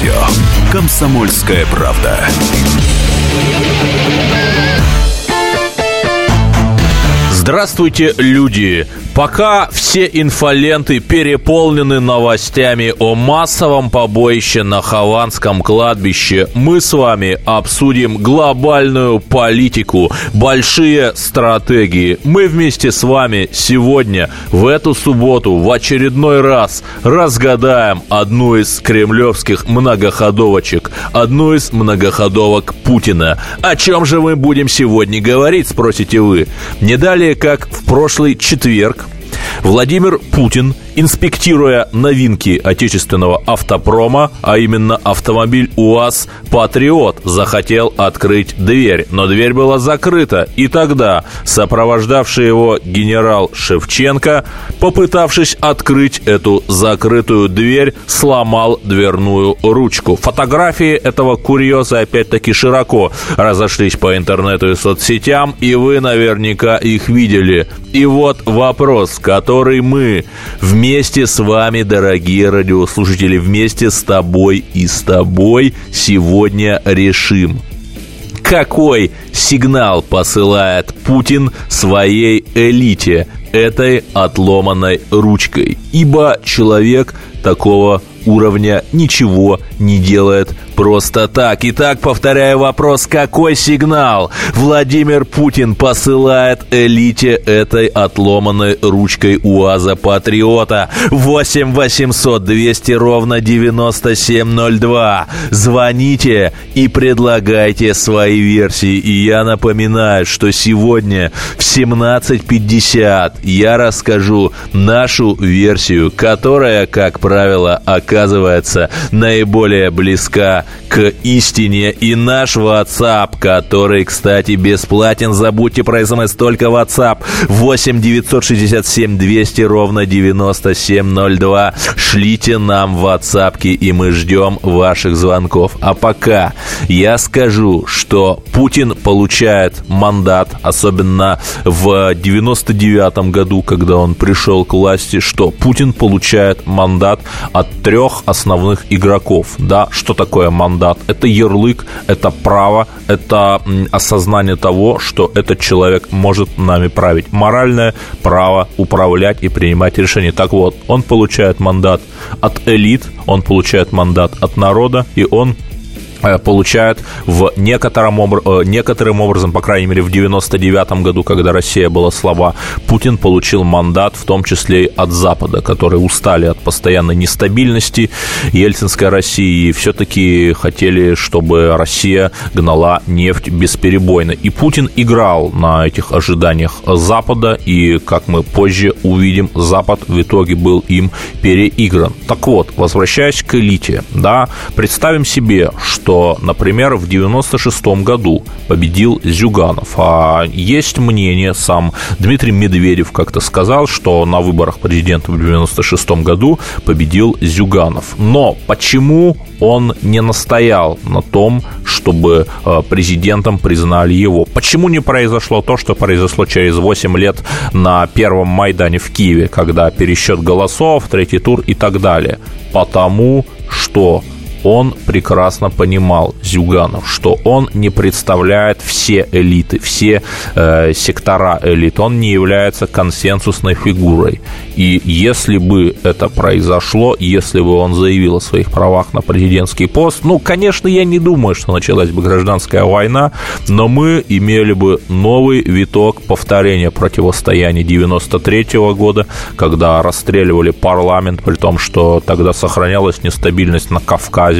радио «Комсомольская правда». Здравствуйте, люди! Пока все инфоленты переполнены новостями о массовом побоище на Хованском кладбище, мы с вами обсудим глобальную политику, большие стратегии. Мы вместе с вами сегодня, в эту субботу, в очередной раз разгадаем одну из кремлевских многоходовочек, одну из многоходовок Путина. О чем же мы будем сегодня говорить, спросите вы? Не далее, как в прошлый четверг, Владимир Путин, инспектируя новинки отечественного автопрома, а именно автомобиль УАЗ «Патриот», захотел открыть дверь, но дверь была закрыта. И тогда сопровождавший его генерал Шевченко, попытавшись открыть эту закрытую дверь, сломал дверную ручку. Фотографии этого курьеза опять-таки широко разошлись по интернету и соцсетям, и вы наверняка их видели. И вот вопрос, который мы вместе с вами, дорогие радиослушатели, вместе с тобой и с тобой сегодня решим. Какой сигнал посылает Путин своей элите этой отломанной ручкой? Ибо человек такого уровня ничего не делает просто так. Итак, повторяю вопрос: какой сигнал Владимир Путин посылает элите этой отломанной ручкой УАЗа «Патриота»? 8 800 200 ровно 9702. Звоните и предлагайте свои версии. И я напоминаю, что сегодня в 17:50 я расскажу нашу версию, которая, как правило, оказывается наиболее близка к истине. И наш WhatsApp, который, кстати, бесплатен. Забудьте про СМС, только WhatsApp. 8 967 200 ровно 9702. Шлите нам в WhatsApp, и мы ждем ваших звонков. А пока я скажу, что Путин получает мандат, особенно в 99-м году, когда он пришел к власти, что Путин получает мандат от 3 основных игроков. Да, что такое мандат? Это ярлык, это право, это осознание того, что этот человек может нами править. Моральное право управлять и принимать решения. Так вот, он получает мандат от элит, он получает мандат от народа, и он получает некоторым образом, по крайней мере, в 99-м году, когда Россия была слаба, Путин получил мандат, в том числе и от Запада, которые устали от постоянной нестабильности ельцинской России и все-таки хотели, чтобы Россия гнала нефть бесперебойно. И Путин играл на этих ожиданиях Запада, и, как мы позже увидим, Запад в итоге был им переигран. Так вот, возвращаясь к элите, да, представим себе, что, например, в 96-м году победил Зюганов. А есть мнение, сам Дмитрий Медведев как-то сказал, что на выборах президента в 96-м году победил Зюганов. Но почему он не настоял на том, чтобы президентом признали его? Почему не произошло то, что произошло через 8 лет на первом Майдане в Киеве, когда пересчет голосов, третий тур и так далее? Потому что он прекрасно понимал, Зюганов, что он не представляет все элиты, все сектора элит. Он не является консенсусной фигурой. И если бы это произошло, если бы он заявил о своих правах на президентский пост, ну, конечно, я не думаю, что началась бы гражданская война, но мы имели бы новый виток повторения противостояния 93-го года, когда расстреливали парламент, при том, что тогда сохранялась нестабильность на Кавказе.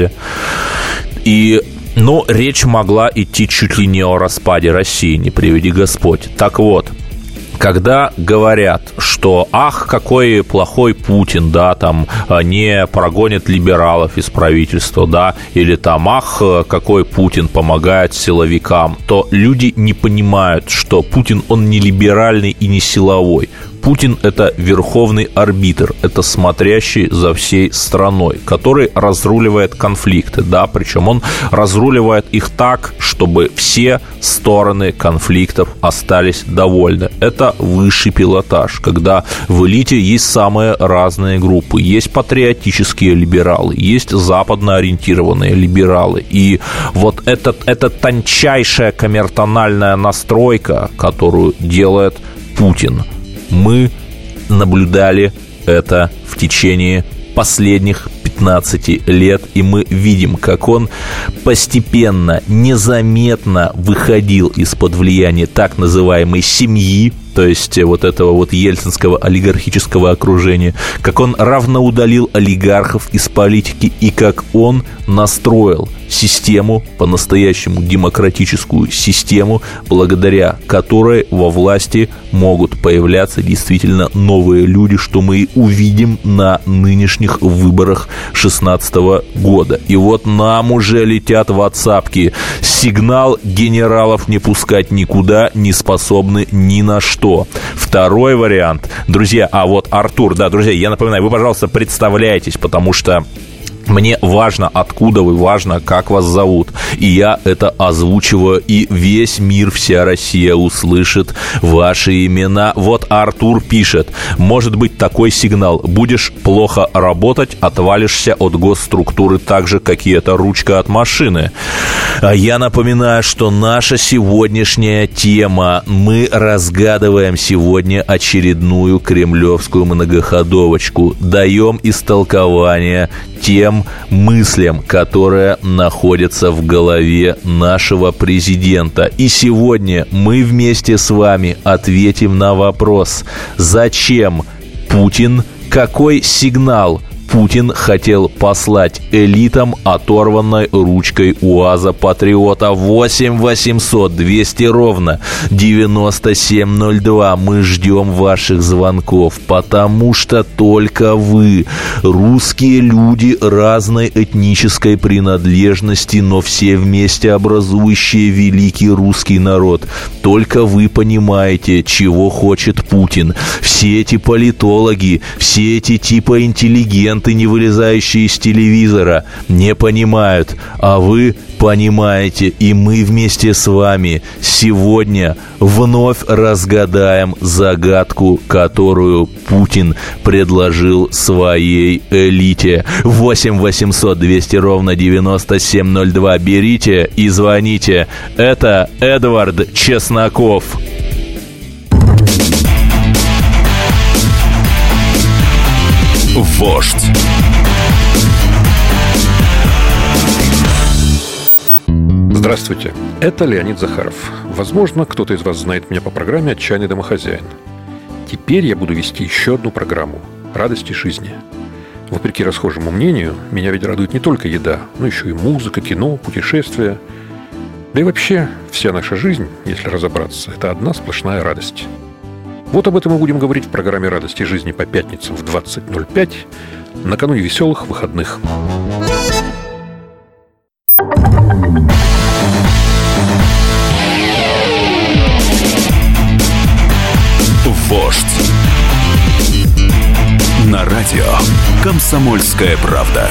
И, речь могла идти чуть ли не о распаде России, не приведи Господь. Так вот, когда говорят, что «ах, какой плохой Путин», да, там, не прогонит либералов из правительства, да, или там «ах, какой Путин помогает силовикам», то люди не понимают, что Путин, он не либеральный и не силовой. Путин – это верховный арбитр, это смотрящий за всей страной, который разруливает конфликты, да, причем он разруливает их так, чтобы все стороны конфликтов остались довольны. Это высший пилотаж, когда в элите есть самые разные группы. Есть патриотические либералы, есть западно ориентированные либералы. И вот эта тончайшая камертональная настройка, которую делает Путин, мы наблюдали это в течение последних 15 лет, и мы видим, как он постепенно, незаметно выходил из-под влияния так называемой семьи, то есть вот этого вот ельцинского олигархического окружения, как он равноудалил олигархов из политики и как он настроил систему, по-настоящему демократическую систему, благодаря которой во власти могут появляться действительно новые люди, что мы увидим на нынешних выборах 2016 года. И вот нам уже летят ватсапки. Сигнал: генералов не пускать никуда, не способны ни на что. Второй вариант. Друзья, а вот Артур, да, друзья, я напоминаю, вы, пожалуйста, представляйтесь, потому что мне важно, откуда вы, важно, как вас зовут. И я это озвучиваю, и весь мир, вся Россия услышит ваши имена. Вот Артур пишет: может быть такой сигнал: будешь плохо работать, отвалишься от госструктуры так же, как и эта ручка от машины. А я напоминаю, что наша сегодняшняя тема, мы разгадываем сегодня очередную кремлевскую многоходовочку, даем истолкование тем мыслям, которые находятся в голове нашего президента. И сегодня мы вместе с вами ответим на вопрос: зачем Путин, какой сигнал Путин хотел послать элитам оторванной ручкой УАЗа Патриота. 8 800 200 ровно 9702. Мы ждем ваших звонков, потому что только вы, русские люди разной этнической принадлежности, но все вместе образующие великий русский народ, только вы понимаете, чего хочет Путин. Все эти политологи, все эти типа интеллигенты, не вылезающие из телевизора, не понимают, а вы понимаете, и мы вместе с вами сегодня вновь разгадаем загадку, которую Путин предложил своей элите. 8 800 200 ровно 9702. Берите и звоните. Это Эдвард Чесноков. Вождь. Здравствуйте, это Леонид Захаров. Возможно, кто-то из вас знает меня по программе «Отчаянный домохозяин». Теперь я буду вести еще одну программу «Радости жизни». Вопреки расхожему мнению, меня ведь радует не только еда, но еще и музыка, кино, путешествия. Да и вообще, вся наша жизнь, если разобраться, это одна сплошная радость. Вот об этом мы будем говорить в программе «Радости жизни» по пятницам в 20:05, накануне веселых выходных. Вождь. На радио «Комсомольская правда».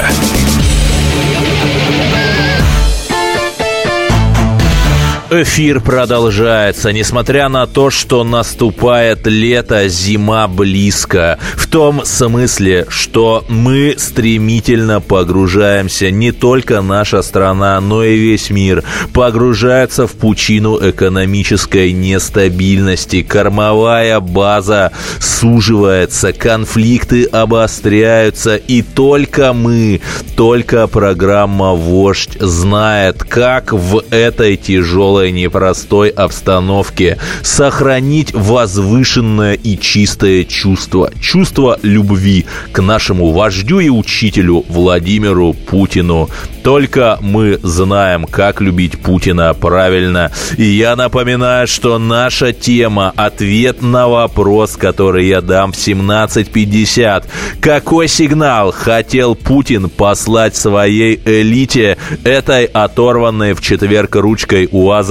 Эфир продолжается. Несмотря на то, что наступает лето, зима близко. В том смысле, что мы стремительно погружаемся, не только наша страна, но и весь мир погружается в пучину экономической нестабильности. Кормовая база суживается, конфликты обостряются, и только мы, только программа «Вождь» знает, как в этой тяжелой непростой обстановке сохранить возвышенное и чистое чувство любви к нашему вождю и учителю Владимиру Путину. Только мы знаем, как любить Путина правильно. И я напоминаю, что наша тема — ответ на вопрос, который я дам в 17:50. Какой сигнал хотел Путин послать своей элите, этой оторванной в четверг ручкой УАЗа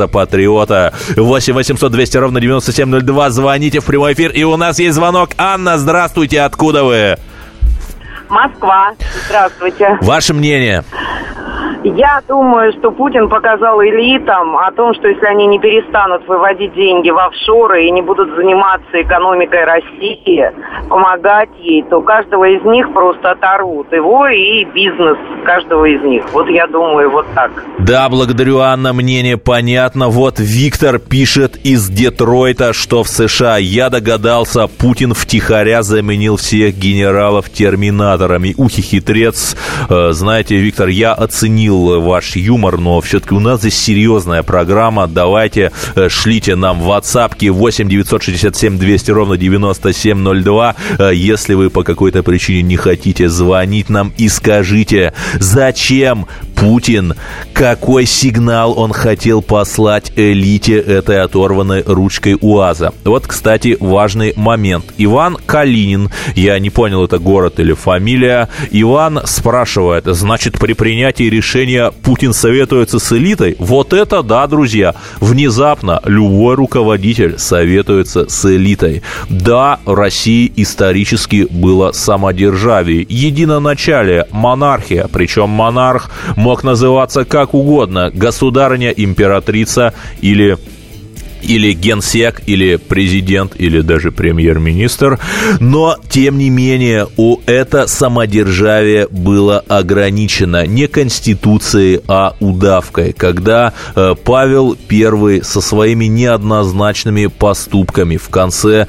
за патриота. 8 800 200 ровно 9702. Звоните в прямой эфир. И у нас есть звонок. Анна, здравствуйте. Откуда вы? Москва. Здравствуйте. Ваше мнение? Я думаю, что Путин показал элитам о том, что если они не перестанут выводить деньги в офшоры и не будут заниматься экономикой России, помогать ей, то каждого из них просто оторвут. Его и бизнес каждого из них. Вот я думаю, вот так. Да, благодарю, Анна, мнение понятно. Вот Виктор пишет из Детройта, что в США, я догадался, Путин втихаря заменил всех генералов терминаторами. Ухи хитрец. Знаете, Виктор, я оценил ваш юмор, но все-таки у нас здесь серьезная программа. Давайте шлите нам в WhatsApp 8 967 200 ровно 9702, если вы по какой-то причине не хотите звонить нам, и скажите, зачем Путин, какой сигнал он хотел послать элите этой оторванной ручкой УАЗа. Вот, кстати, важный момент. Иван Калинин, я не понял, это город или фамилия, Иван спрашивает, значит, при принятии решения Путин советуется с элитой? Вот это да, друзья. Внезапно любой руководитель советуется с элитой. Да, в России исторически было самодержавие, единоначалие, монархия. Причем монарх мог называться как угодно. Государыня, императрица или генсек, или президент, или даже премьер-министр. Но, тем не менее, это самодержавие было ограничено не конституцией, а удавкой. Когда Павел I со своими неоднозначными поступками в конце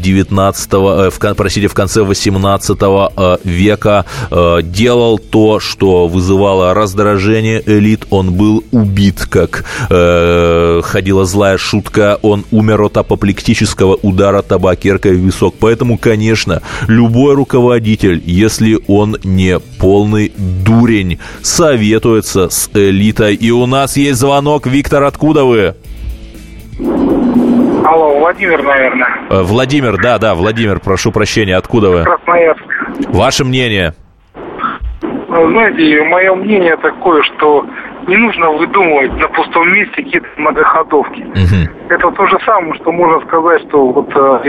18 века делал то, что вызывало раздражение элит, он был убит, как ходила злая шутка, он умер от апоплектического удара табакеркой в висок. Поэтому, конечно, любой руководитель, если он не полный дурень, советуется с элитой. И у нас есть звонок. Виктор, откуда вы? Алло, Владимир, наверное. Владимир, да, Владимир, прошу прощения, откуда вы? Красноярск. Ваше мнение? Знаете, мое мнение такое, что не нужно выдумывать на пустом месте какие-то многоходовки. Угу. Это то же самое, что можно сказать, что вот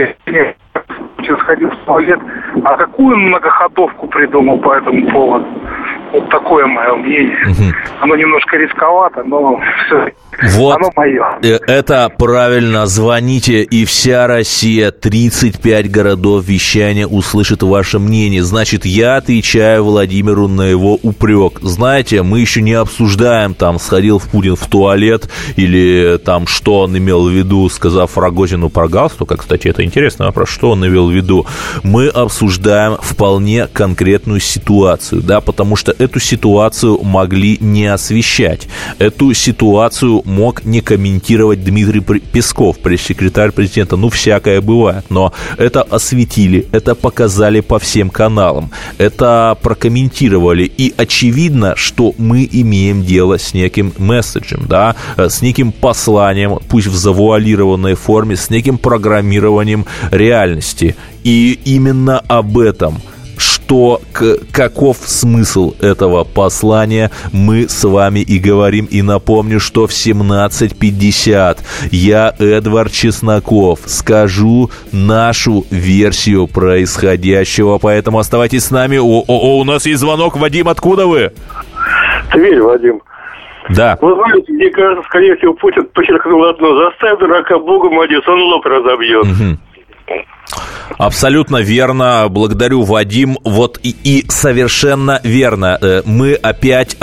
Путин сходил в туалет, а какую многоходовку придумал по этому поводу? Вот такое мое мнение. Угу. Оно немножко рисковато, но все. Вот, оно мое. Это правильно. Звоните, и вся Россия, 35 городов вещания услышит ваше мнение. Значит, я отвечаю Владимиру на его упрек. Знаете, мы еще не обсуждаем, там, сходил Путин в туалет, или там, что он имел в виду, сказав Рогозину про галстук. Кстати, это интересный вопрос, что он имел в виду. Мы обсуждаем вполне конкретную ситуацию, да, потому что эту ситуацию могли не освещать. Эту ситуацию мог не комментировать Дмитрий Песков, пресс-секретарь президента. Ну, всякое бывает. Но это осветили, это показали по всем каналам, это прокомментировали. И очевидно, что мы имеем дело с неким месседжем, да, с неким посланием, пусть в завуалированной форме, с неким программированием реальности. И именно об этом, что, каков смысл этого послания, мы с вами и говорим. И напомню, что в 17:50 я, Эдвард Чесноков, скажу нашу версию происходящего. Поэтому оставайтесь с нами. У нас есть звонок. Вадим, откуда вы? Тверь, Вадим. Да. Вы знаете, мне кажется, скорее всего, Путин подчеркнул одно: заставь дурака Богом молиться, он лоб разобьет. Угу. Абсолютно верно, благодарю, Вадим. Вот и совершенно верно. Мы опять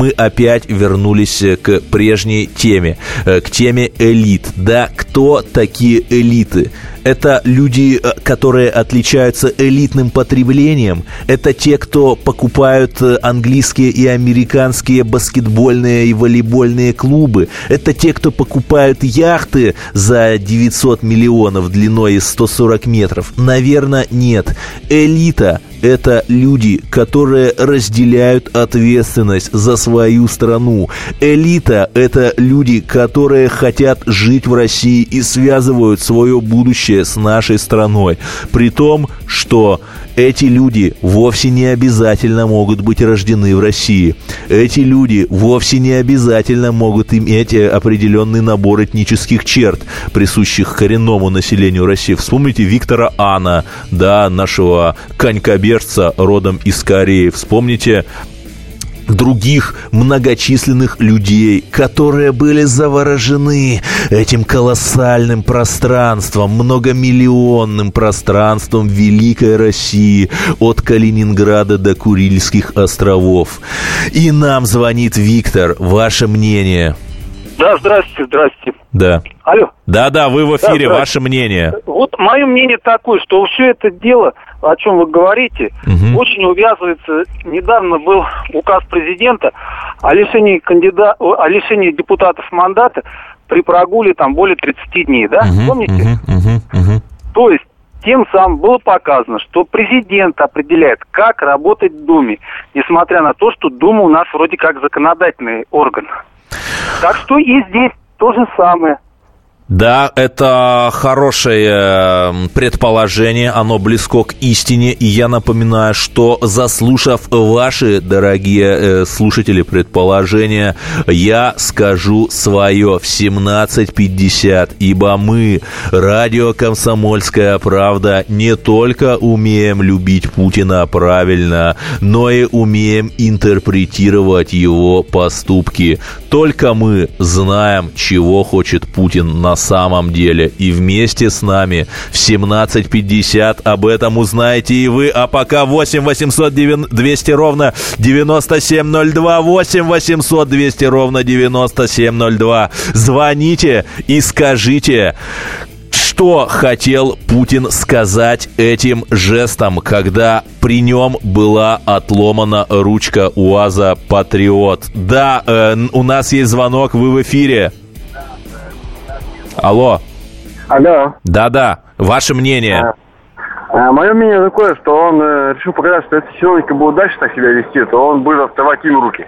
вернулись к прежней теме, к теме элит. Да, кто такие элиты? Это люди, которые отличаются элитным потреблением. Это те, кто покупают английские и американские баскетбольные и волейбольные клубы. Это те, кто покупают яхты за 900 миллионов длиной и 140 метров. Наверное, нет. Элита – это люди, которые разделяют ответственность за свою страну. Элита – это люди, которые хотят жить в России и связывают свое будущее с нашей страной. При том, что эти люди вовсе не обязательно могут быть рождены в России. Эти люди вовсе не обязательно могут иметь определенный набор этнических черт, присущих коренному населению России. Вспомните Виктора Ана, да, нашего конькобежца родом из Кореи. Вспомните других многочисленных людей, которые были заворожены этим колоссальным пространством, многомиллионным пространством великой России от Калининграда до Курильских островов. И нам звонит Виктор. Ваше мнение? Да, здравствуйте. Да. Алло. Да, вы в эфире. Да, ваше мнение. Вот мое мнение такое, что все это дело, о чем вы говорите, очень увязывается. Недавно был указ президента о лишении депутатов мандата при прогуле там более 30 дней, да? Помните? То есть тем самым было показано, что президент определяет, как работать в Думе, несмотря на то, что Дума у нас вроде как законодательный орган. Так что и здесь то же самое. Да, это хорошее предположение, оно близко к истине, и я напоминаю, что, заслушав ваши, дорогие слушатели, предположения, я скажу свое в 17:50, ибо мы, радио «Комсомольская правда», не только умеем любить Путина правильно, но и умеем интерпретировать его поступки. Только мы знаем, чего хочет Путин на самом деле. И вместе с нами в 17:50 об этом узнаете и вы. А пока 8 800 200 ровно 9702, 8 800 200 ровно 9702. Звоните и скажите, что хотел Путин сказать этим жестом, когда при нем была отломана ручка УАЗа «Патриот». Да, у нас есть звонок, вы в эфире. Алло. Алло. Да, ваше мнение. Мое мнение такое, что он решил показать, что если чиновники будут дальше так себя вести, то он будет отдавать им руки.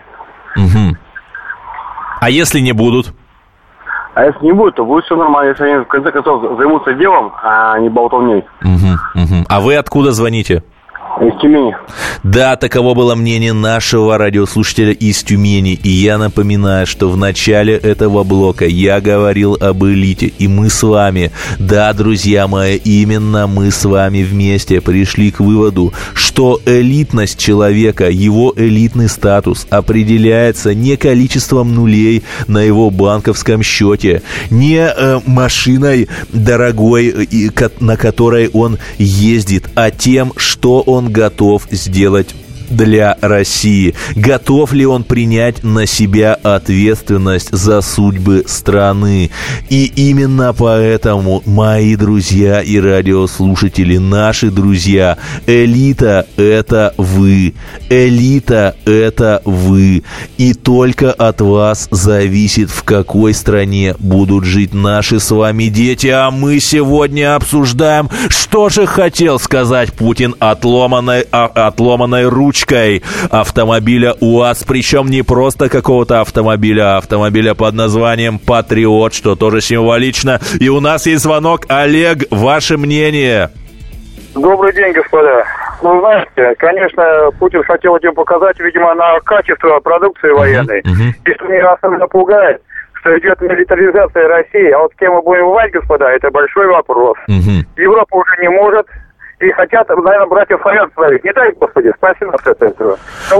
А если не будут? А если не будет, то будет все нормально, если они в конце концов займутся делом, а не болтовней. А вы откуда звоните? Из Тюмени. Да, таково было мнение нашего радиослушателя из Тюмени. И я напоминаю, что в начале этого блока я говорил об элите. И мы с вами, да, друзья мои, именно мы с вами вместе пришли к выводу, что элитность человека, его элитный статус определяется не количеством нулей на его банковском счете, не машиной дорогой, на которой он ездит, а тем, что он готов сделать для России. Готов ли он принять на себя ответственность за судьбы страны? И именно поэтому, мои друзья и радиослушатели, наши друзья, элита – это вы. Элита – это вы. И только от вас зависит, в какой стране будут жить наши с вами дети. А мы сегодня обсуждаем, что же хотел сказать Путин отломанной ручкой автомобиля УАЗ, причем не просто какого-то автомобиля, а автомобиля под названием «Патриот», что тоже символично. И у нас есть звонок. Олег, ваше мнение? Добрый день, господа. Ну, знаете, конечно, Путин хотел этим показать, видимо, на качество продукции военной. И что меня особенно пугает, что идет милитаризация России. А вот с кем мы будем воевать, господа, это большой вопрос. Европа уже не может. И хотят, наверное, братьев славян ставить. Не дай, Господи, спаси нас от этого.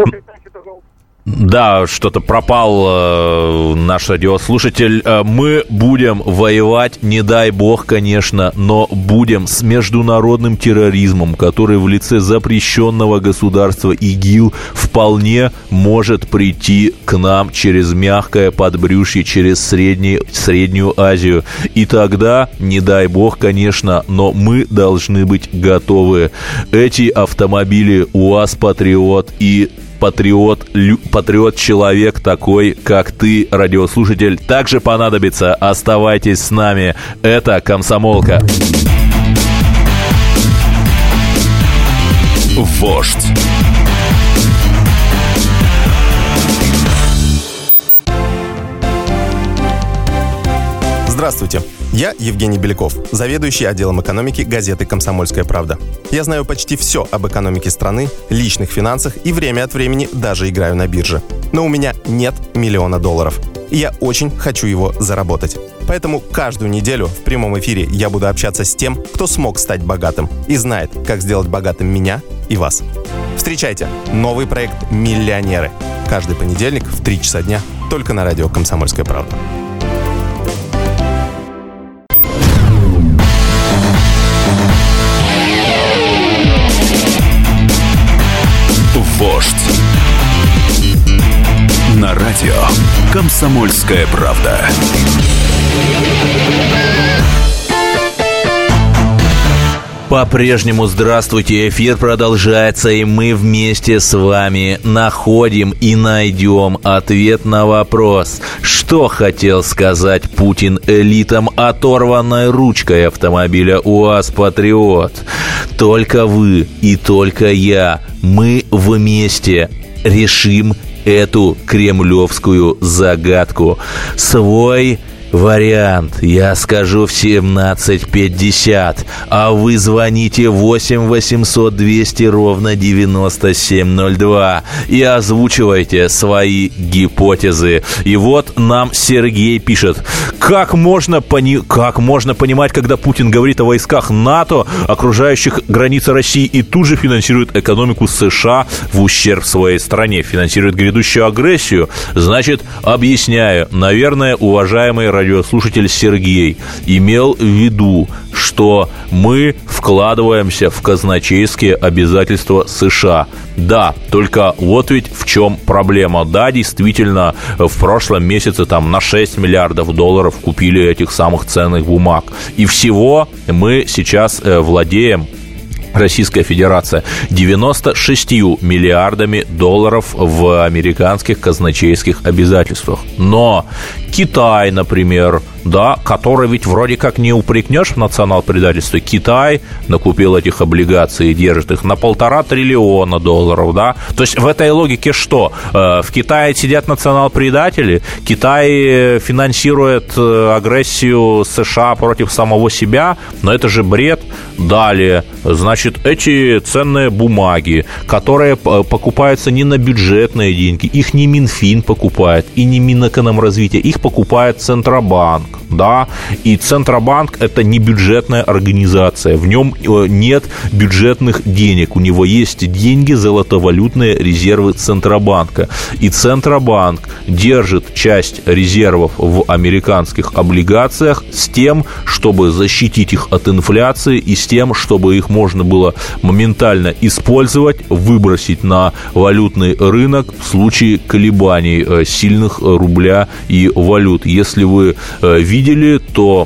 Да, что-то пропал наш радиослушатель. Мы будем воевать, не дай бог, конечно, но будем с международным терроризмом, который в лице запрещенного государства ИГИЛ вполне может прийти к нам через мягкое подбрюшье, через Среднюю Азию. И тогда, не дай бог, конечно, но мы должны быть готовы. Эти автомобили УАЗ «Патриот» и Патриот человек такой, как ты, радиослушатель, также понадобится. Оставайтесь с нами. Это «Комсомолка». Вождь. Здравствуйте, я Евгений Беляков, заведующий отделом экономики газеты «Комсомольская правда». Я знаю почти все об экономике страны, личных финансах и время от времени даже играю на бирже. Но у меня нет $1 миллиона. И я очень хочу его заработать. Поэтому каждую неделю в прямом эфире я буду общаться с тем, кто смог стать богатым и знает, как сделать богатым меня и вас. Встречайте новый проект «Миллионеры». Каждый понедельник в 3 часа дня только на радио «Комсомольская правда». Вождь. На радио «Комсомольская правда». По-прежнему здравствуйте, эфир продолжается, и мы вместе с вами находим и найдем ответ на вопрос, что хотел сказать Путин элитам оторванной ручкой автомобиля УАЗ-Патриот. Только вы и только я, мы вместе решим эту кремлевскую загадку. Свой вариант я скажу в 17:50, а вы звоните 8 800 200 ровно 9702 и озвучивайте свои гипотезы. И вот нам Сергей пишет: как можно понимать, когда Путин говорит о войсках НАТО, окружающих границы России, и тут же финансирует экономику США в ущерб своей стране, финансирует грядущую агрессию? Значит, объясняю. Наверное, уважаемый радиослушатель Сергей имел в виду, что мы вкладываемся в казначейские обязательства США. Да, только вот ведь в чем проблема. Да, действительно, в прошлом месяце там на $6 миллиардов купили этих самых ценных бумаг. И всего мы сейчас владеем, Российская Федерация, 96 миллиардами долларов в американских казначейских обязательствах. Но Китай, например, да, который ведь вроде как не упрекнешь в национал-предательстве, Китай накупил этих облигаций и держит их на $1,5 триллиона, да. То есть в этой логике что? В Китае сидят национал-предатели, Китай финансирует агрессию США против самого себя, но это же бред. Далее, значит, эти ценные бумаги, которые покупаются не на бюджетные деньги, их не Минфин покупает и не Минэкономразвитие, их покупает Центробанк. Да, и Центробанк – это не бюджетная организация, в нем нет бюджетных денег, у него есть деньги, золотовалютные резервы Центробанка, и Центробанк держит часть резервов в американских облигациях с тем, чтобы защитить их от инфляции, и с тем, чтобы их можно было моментально использовать, выбросить на валютный рынок в случае колебаний сильных рубля и валют. Если вы видели, то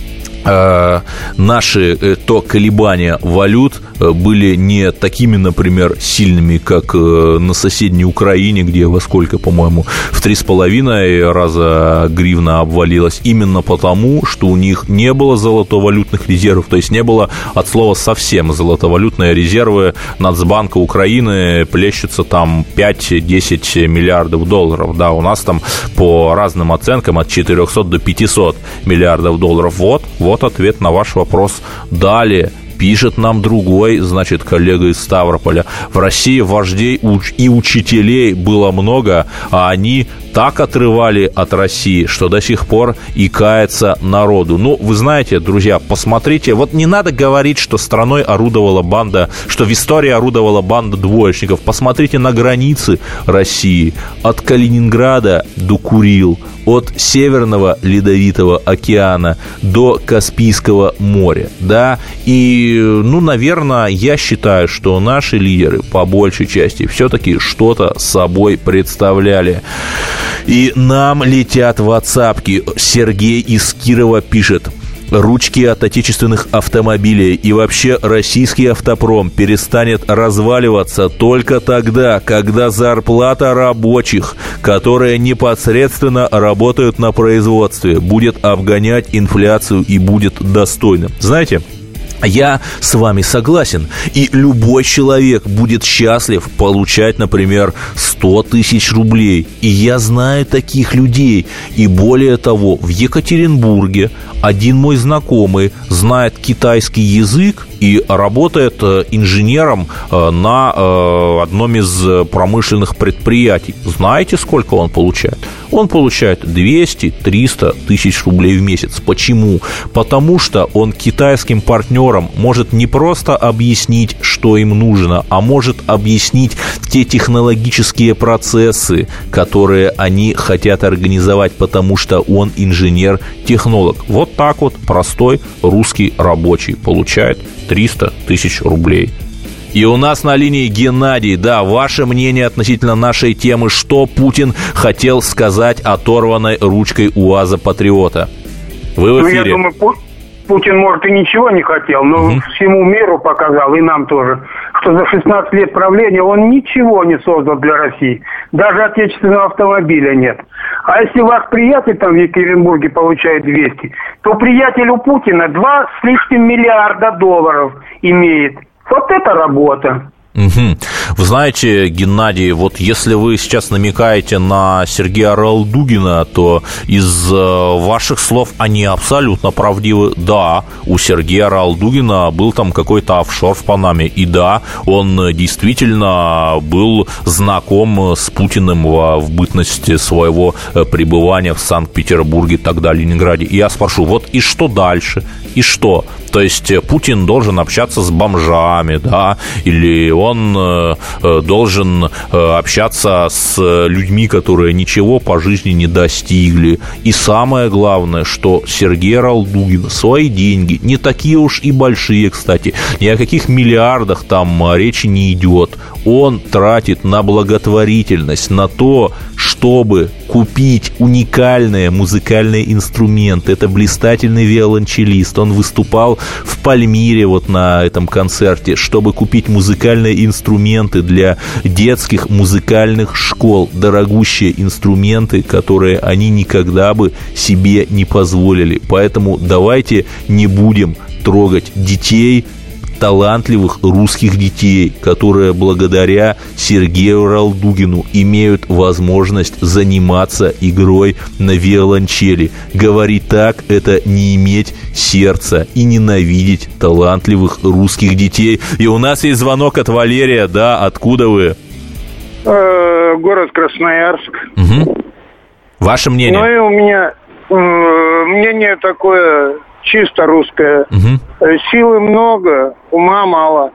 наши колебания валют были не такими, например, сильными, как на соседней Украине, где во сколько, по-моему, в 3,5 раза гривна обвалилась, именно потому, что у них не было золотовалютных резервов, то есть не было от слова совсем. Золотовалютные резервы Нацбанка Украины плещутся там 5-10 миллиардов долларов, да, у нас там по разным оценкам от 400 до 500 миллиардов долларов. Вот ответ на ваш вопрос. Далее пишет нам другой, значит, коллега из Ставрополя: в России вождей и учителей было много, а они так отрывали от России, что до сих пор и кается народу. Ну, вы знаете, друзья, посмотрите, вот не надо говорить, что страной орудовала банда, что в истории орудовала банда двоечников. Посмотрите на границы России от Калининграда до Курил, от Северного Ледовитого океана до Каспийского моря, да, и, ну, наверное, я считаю, что наши лидеры, по большей части, все-таки что-то собой представляли. И нам летят ватсапки. Сергей из Кирова пишет: ручки от отечественных автомобилей и вообще российский автопром перестанет разваливаться только тогда, когда зарплата рабочих, которые непосредственно работают на производстве, будет обгонять инфляцию и будет достойным. Знаете, Я с вами согласен. И любой человек будет счастлив получать, например, 100 тысяч рублей. И я знаю таких людей. И более того, в Екатеринбурге один мой знакомый знает китайский язык и работает инженером на одном из промышленных предприятий. Знаете, сколько он получает? Он получает 200-300 тысяч рублей в месяц. Почему? Потому что он китайским партнерам может не просто объяснить, что им нужно, а может объяснить те технологические процессы, которые они хотят организовать, потому что он инженер-технолог. Вот так вот простой русский рабочий получает 300 тысяч рублей. И у нас на линии Геннадий. Да, ваше мнение относительно нашей темы. Что Путин хотел сказать оторванной ручкой УАЗа «Патриота»? Вы в эфире. Я думаю, Путин, может, и ничего не хотел, но всему миру показал, и нам тоже, что за 16 лет правления он ничего не создал для России. Даже отечественного автомобиля нет. А если ваш приятель там в Екатеринбурге получает 200, то приятель у Путина 2 с лишним миллиарда долларов имеет. Вот это работа. Угу. Вы знаете, Геннадий, вот если вы сейчас намекаете на Сергея Ралдугина, то из ваших слов они абсолютно правдивы. Да, у Сергея Ралдугина был там какой-то офшор в Панаме. И да, он действительно был знаком с Путиным в бытности своего пребывания в Санкт-Петербурге, тогда Ленинграде. И я спрошу, вот и что дальше? И что? То есть Путин должен общаться с бомжами, да, или он должен общаться с людьми, которые ничего по жизни не достигли. И самое главное, что Сергей Ралдугин свои деньги, не такие уж и большие, кстати, ни о каких миллиардах там речи не идет, он тратит на благотворительность, на то, чтобы купить уникальные музыкальные инструменты. Это блистательный виолончелист. Он выступал в Пальмире вот на этом концерте, чтобы купить музыкальные инструменты для детских музыкальных школ. Дорогущие инструменты, которые они никогда бы себе не позволили. Поэтому давайте не будем трогать детей, талантливых русских детей, которые благодаря Сергею Ралдугину имеют возможность заниматься игрой на виолончели. Говорить так – это не иметь сердца и ненавидеть талантливых русских детей. И у нас есть звонок от Валерия. Да, откуда вы? Город Красноярск. Угу. Ваше мнение? Ну и у меня мнение такое... чисто русская. Силы много, ума мало.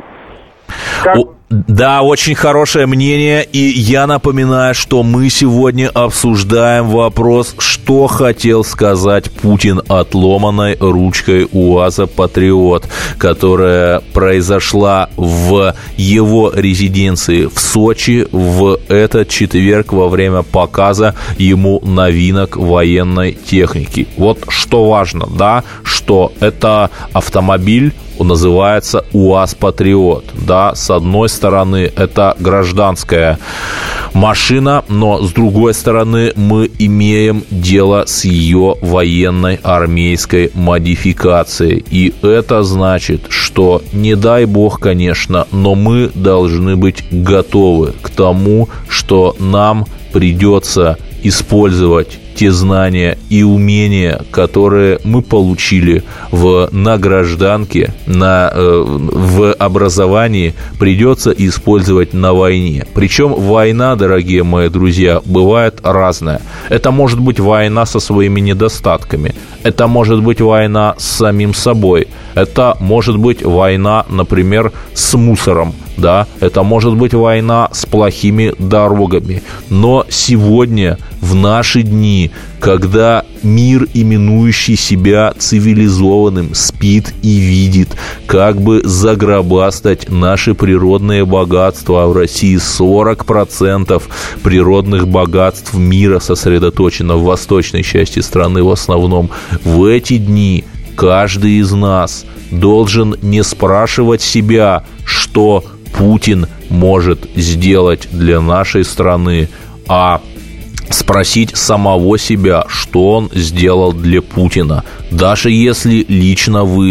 Да, очень хорошее мнение. И я напоминаю, что мы сегодня обсуждаем вопрос, что хотел сказать Путин отломанной ручкой УАЗа «Патриот», которая произошла в его резиденции в Сочи в этот четверг во время показа ему новинок военной техники. Вот что важно, да, что это автомобиль, он называется УАЗ «Патриот». Да, с одной стороны, это гражданская машина, но с другой стороны, мы имеем дело с ее военной армейской модификацией. И это значит, что, не дай бог, конечно, но мы должны быть готовы к тому, что нам придется использовать те знания и умения, которые мы получили на гражданке, в образовании, придется использовать на войне. Причем война, дорогие мои друзья, бывает разная. Это может быть война со своими недостатками. Это может быть война с самим собой. Это может быть война, например, с мусором. Да, это может быть война с плохими дорогами. Но сегодня, в наши дни, когда мир, именующий себя цивилизованным, спит и видит, как бы загробастать наши природные богатства. В России 40% природных богатств мира сосредоточено в восточной части страны в основном. В эти дни каждый из нас должен не спрашивать себя, что Путин может сделать для нашей страны, а спросить самого себя, что он сделал для Путина. Даже если лично вы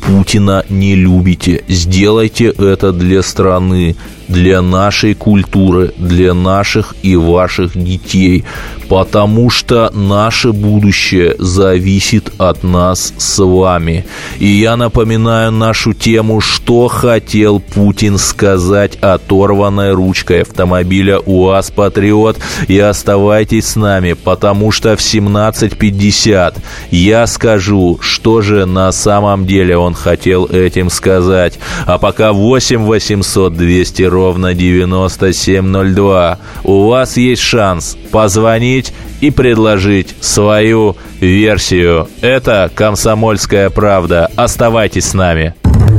Путина не любите. Сделайте это для страны, для нашей культуры, для наших и ваших детей, потому что наше будущее зависит от нас с вами. И я напоминаю нашу тему, что хотел Путин сказать оторванной ручкой автомобиля УАЗ «Патриот». И оставайтесь с нами, потому что в 17:50 я скажу, что же на самом деле он хотел этим сказать. А пока 8 800 200 ровно 9702. У вас есть шанс позвонить и предложить свою версию. Это «Комсомольская правда». Оставайтесь с нами.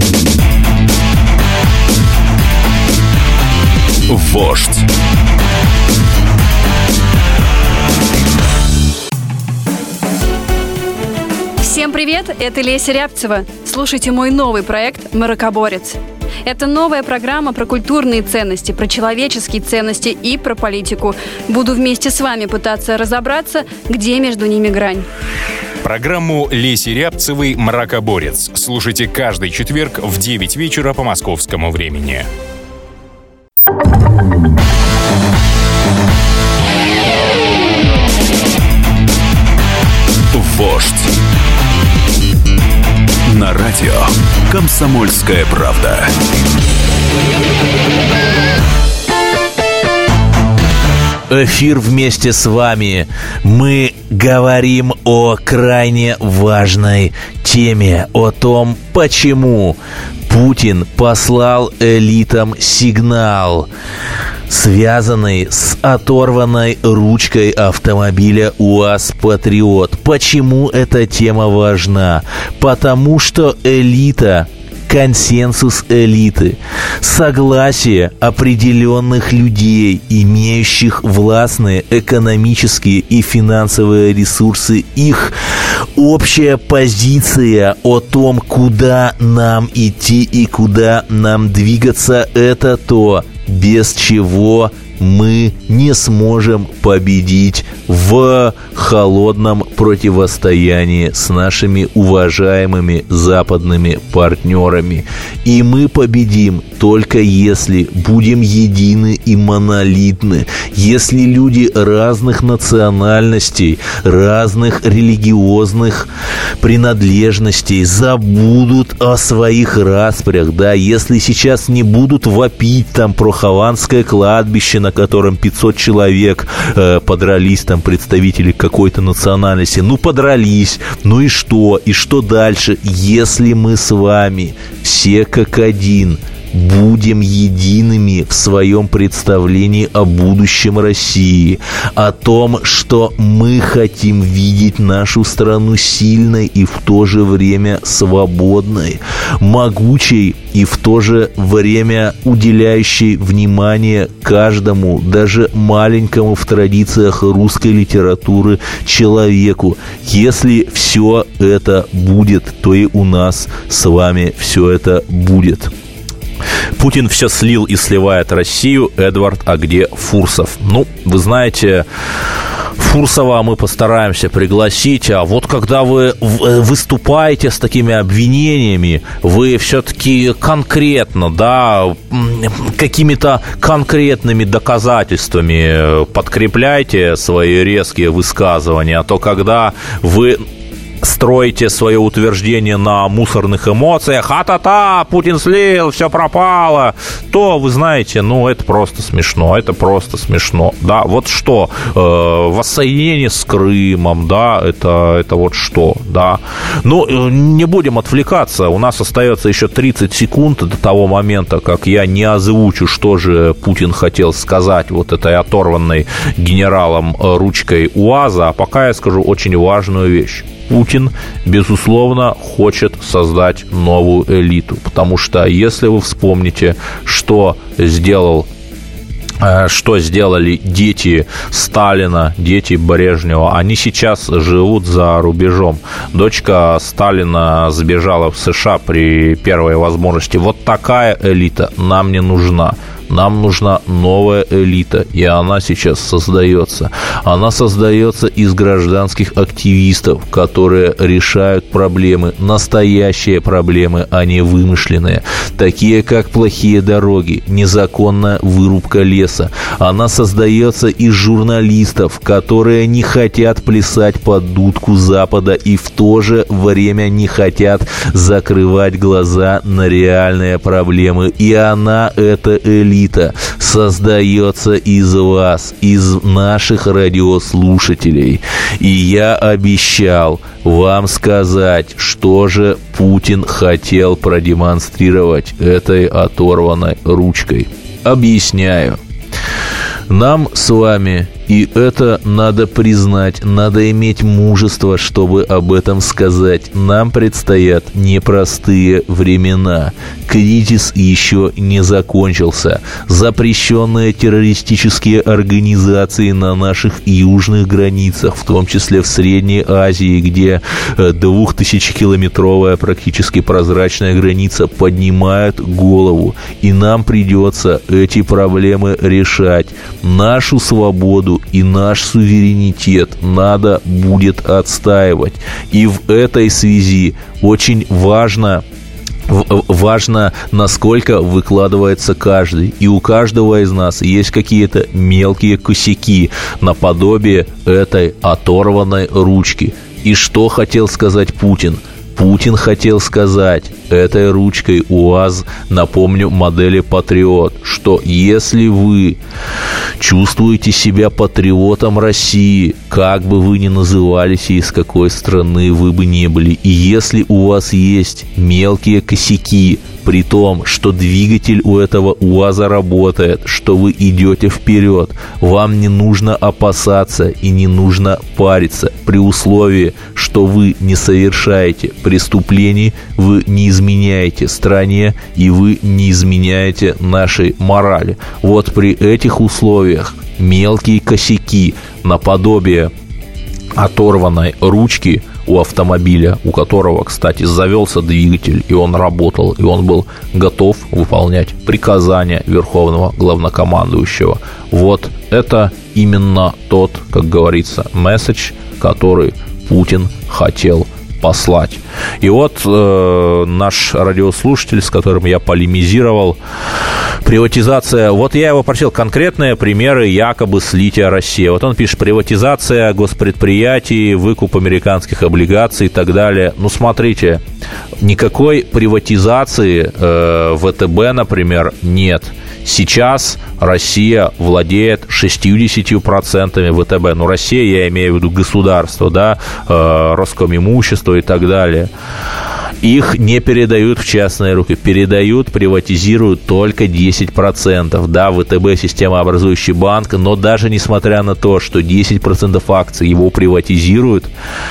Вождь. Всем привет, это Леся Рябцева. Слушайте мой новый проект «Мракоборец». Это новая программа про культурные ценности, про человеческие ценности и про политику. Буду вместе с вами пытаться разобраться, где между ними грань. Программу Леси Рябцевой «Мракоборец» слушайте каждый четверг в 9 вечера по московскому времени. Вождь. На радио «Комсомольская правда». Эфир вместе с вами. Мы говорим о крайне важной теме, о том, почему Путин послал элитам сигнал, связанный с оторванной ручкой автомобиля УАЗ «Патриот». Почему эта тема важна? Потому что элита, консенсус элиты, согласие определенных людей, имеющих властные экономические и финансовые ресурсы, их общая позиция о том, куда нам идти и куда нам двигаться, это то, без чего мы не сможем победить в холодном противостоянии с нашими уважаемыми западными партнерами. И мы победим только если будем едины и монолитны, если люди разных национальностей, разных религиозных принадлежностей забудут о своих распрях, да, если сейчас не будут вопить там про Хованское кладбище, на котором 500 человек подрались, там представители какой-то национальности. Ну, подрались. Ну и что? И что дальше? Если мы с вами все как один будем едиными в своем представлении о будущем России, о том, что мы хотим видеть нашу страну сильной и в то же время свободной, могучей и в то же время уделяющей внимание каждому, даже маленькому в традициях русской литературы человеку. Если все это будет, то и у нас с вами все это будет. Путин все слил и сливает Россию. Эдвард, а где Фурсов? Ну, вы знаете, Фурсова мы постараемся пригласить, а вот когда вы выступаете с такими обвинениями, вы все-таки конкретно, да, какими-то конкретными доказательствами подкрепляйте свои резкие высказывания, а то когда вы строите свое утверждение на мусорных эмоциях, а-та-та, Путин слил, все пропало, то, вы знаете, ну, это просто смешно, да, вот что, воссоединение с Крымом, да, это вот что, да, ну, не будем отвлекаться, у нас остается еще 30 секунд до того момента, как я не озвучу, что же Путин хотел сказать вот этой оторванной генералом ручкой УАЗа, а пока я скажу очень важную вещь. Путин, безусловно, хочет создать новую элиту, потому что, если вы вспомните, что сделали дети Сталина, дети Брежнева, они сейчас живут за рубежом. Дочка Сталина сбежала в США при первой возможности. Вот такая элита нам не нужна. Нам нужна новая элита, и она сейчас создается. Она создается из гражданских активистов, которые решают проблемы, настоящие проблемы, а не вымышленные, такие как плохие дороги, незаконная вырубка леса. Она создается из журналистов, которые не хотят плясать под дудку Запада и в то же время не хотят закрывать глаза на реальные проблемы. И она, эта элита, создается из вас, из наших радиослушателей. И я обещал вам сказать, что же Путин хотел продемонстрировать этой оторванной ручкой. Объясняю. Нам с вами, и это надо признать, надо иметь мужество, чтобы об этом сказать. Нам предстоят непростые времена. Кризис еще не закончился. Запрещенные террористические организации на наших южных границах, в том числе в Средней Азии, где 2000-километровая практически прозрачная граница, поднимают голову. И нам придется эти проблемы решать. Нашу свободу и наш суверенитет надо будет отстаивать. И в этой связи очень важно, насколько выкладывается каждый. И у каждого из нас есть какие-то мелкие косяки наподобие этой оторванной ручки. И что хотел сказать Путин? Путин хотел сказать этой ручкой УАЗ, напомню, модели «Патриот», что если вы чувствуете себя патриотом России, как бы вы ни назывались и из какой страны вы бы ни были, и если у вас есть мелкие косяки, при том, что двигатель у этого УАЗа работает, что вы идете вперед, вам не нужно опасаться и не нужно париться, при условии, что вы не совершаете преступлений, вы не изменяете стране и вы не изменяете нашей морали. Вот при этих условиях мелкие косяки наподобие оторванной ручки у автомобиля, у которого, кстати, завелся двигатель, и он работал, и он был готов выполнять приказания Верховного Главнокомандующего. Вот это именно тот, как говорится, месседж, который Путин хотел послать. И вот наш радиослушатель, с которым я полемизировал, приватизация, вот я его просил конкретные примеры якобы слития России. Вот он пишет: приватизация госпредприятий, выкуп американских облигаций и так далее. Ну, смотрите, никакой приватизации ВТБ, например, нет. Сейчас Россия владеет 60% ВТБ. Ну, Россия, я имею в виду государство, да, Роскомимущество и так далее. Их не передают в частные руки. Передают, приватизируют только 10%. Да, ВТБ – системообразующий банк, но даже несмотря на то, что 10% акций его приватизируют,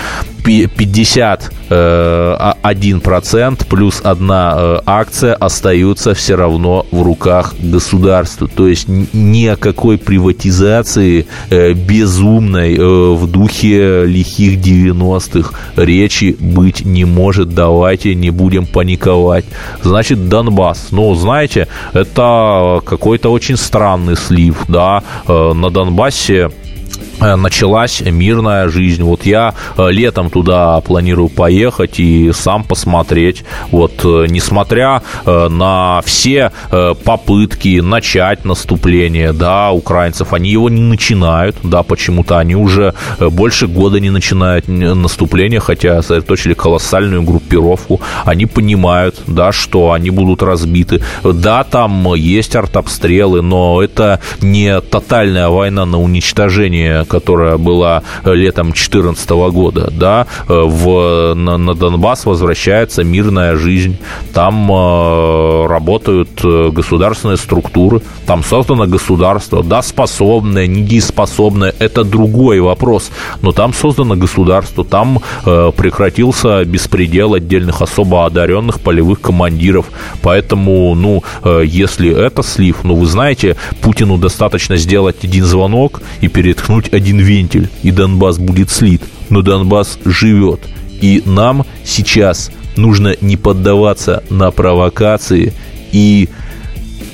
51% плюс одна акция остаются все равно в руках государства. То есть ни о какой приватизации безумной в духе лихих 90-х речи быть не может. Давайте не будем паниковать. Значит, Донбасс. Ну, знаете, это какой-то очень странный слив. Да? На Донбассе началась мирная жизнь. Вот я летом туда планирую поехать и сам посмотреть. Вот, несмотря на все попытки начать наступление, да, украинцев, они его не начинают, да, почему-то они уже больше года не начинают наступление, хотя сосредоточили колоссальную группировку. Они понимают, да, что они будут разбиты. Да, там есть артобстрелы, но это не тотальная война на уничтожение, которая была летом 2014 года, да, на Донбасс возвращается мирная жизнь, там работают государственные структуры, там создано государство, да, способное, недееспособное, это другой вопрос, но там создано государство, там прекратился беспредел отдельных особо одаренных полевых командиров, поэтому, ну, если это слив, ну, вы знаете, Путину достаточно сделать один звонок и переткнуть один вентиль, и Донбасс будет слит. Но Донбасс живет. И нам сейчас нужно не поддаваться на провокации и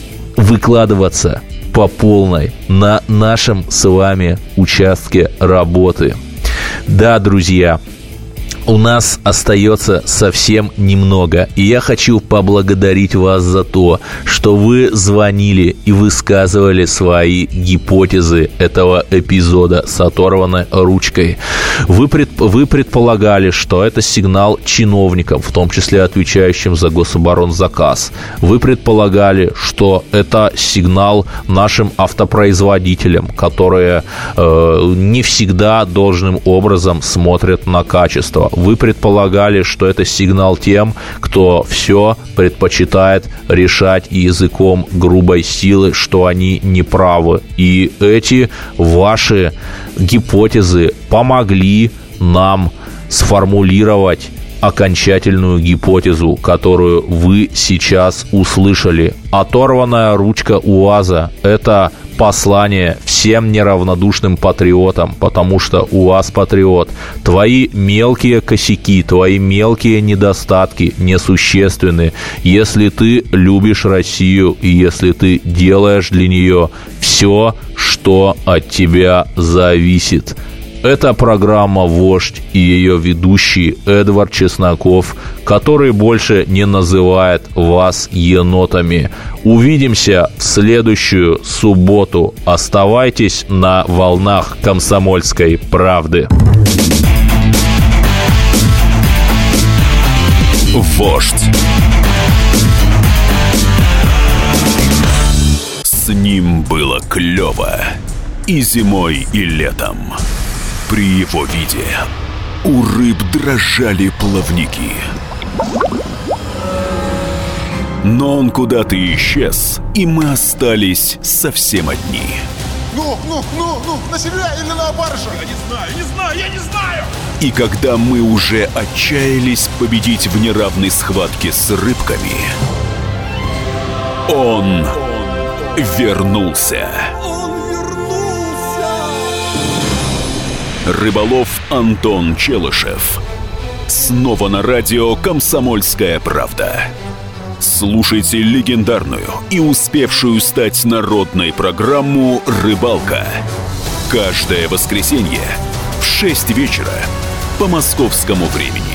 выкладываться по полной на нашем с вами участке работы. Да, друзья, у нас остается совсем немного, и я хочу поблагодарить вас за то, что вы звонили и высказывали свои гипотезы этого эпизода с оторванной ручкой. Вы предполагали, что это сигнал чиновникам, в том числе отвечающим за гособоронзаказ. Вы предполагали, что это сигнал нашим автопроизводителям, которые не всегда должным образом смотрят на качество. Вы предполагали, что это сигнал тем, кто все предпочитает решать языком грубой силы, что они неправы. И эти ваши гипотезы помогли нам сформулировать окончательную гипотезу, которую вы сейчас услышали. Оторванная ручка УАЗа – это послание всем неравнодушным патриотам, потому что УАЗ патриот. Твои мелкие косяки, твои мелкие недостатки несущественны, если ты любишь Россию и если ты делаешь для нее все, что от тебя зависит. Это программа «Вождь» и ее ведущий Эдвард Чесноков, который больше не называет вас енотами. Увидимся в следующую субботу. Оставайтесь на волнах «Комсомольской правды». «Вождь». С ним было клево и зимой, и летом. При его виде у рыб дрожали плавники. Но он куда-то исчез, и мы остались совсем одни. Ну, на себя или на баржу? Я не знаю! И когда мы уже отчаялись победить в неравной схватке с рыбками, он вернулся. Рыболов Антон Челышев. Снова на радио «Комсомольская правда». Слушайте легендарную и успевшую стать народной программу «Рыбалка». Каждое воскресенье в 6 вечера по московскому времени.